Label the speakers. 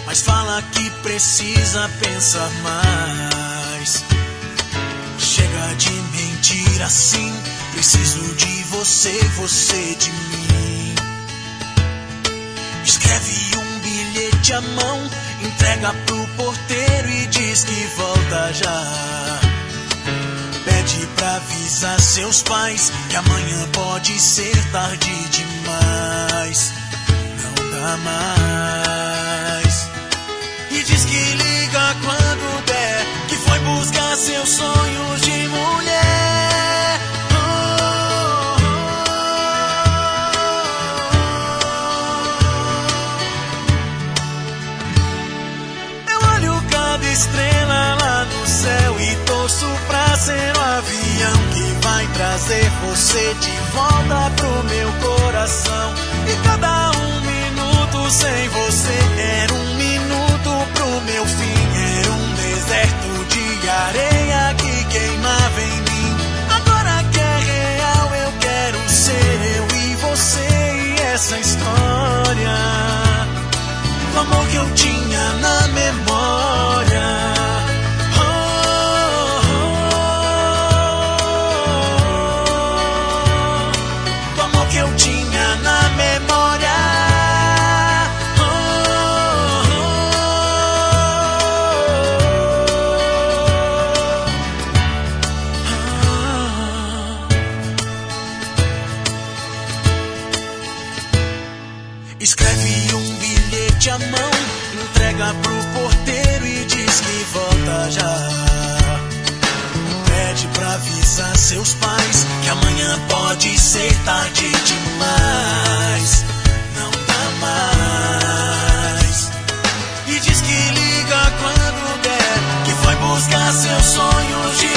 Speaker 1: mas fala que precisa pensar mais. Chega de mentir assim, preciso de você, você de mim. Escreve um bilhete à mão, entrega pro porteiro e diz que volta já. Pede pra avisar seus pais que amanhã pode ser tarde demais. Não dá mais. E diz que liga quando der, que foi buscar seus sonhos de mulher. Eu olho cada estrela lá no céu e torço pra ser o avião que vai trazer você de volta pro meu coração. E cada minuto sem você era minuto pro meu fim. Era deserto de areia que queimava em mim. Agora que é real eu quero ser eu e você e essa história do amor que eu tinha na memória. Escreve um bilhete à mão, entrega pro porteiro e diz que volta já. Pede pra avisar seus pais que amanhã pode ser tarde demais. Não dá mais. E diz que liga quando der, que foi buscar seus sonhos de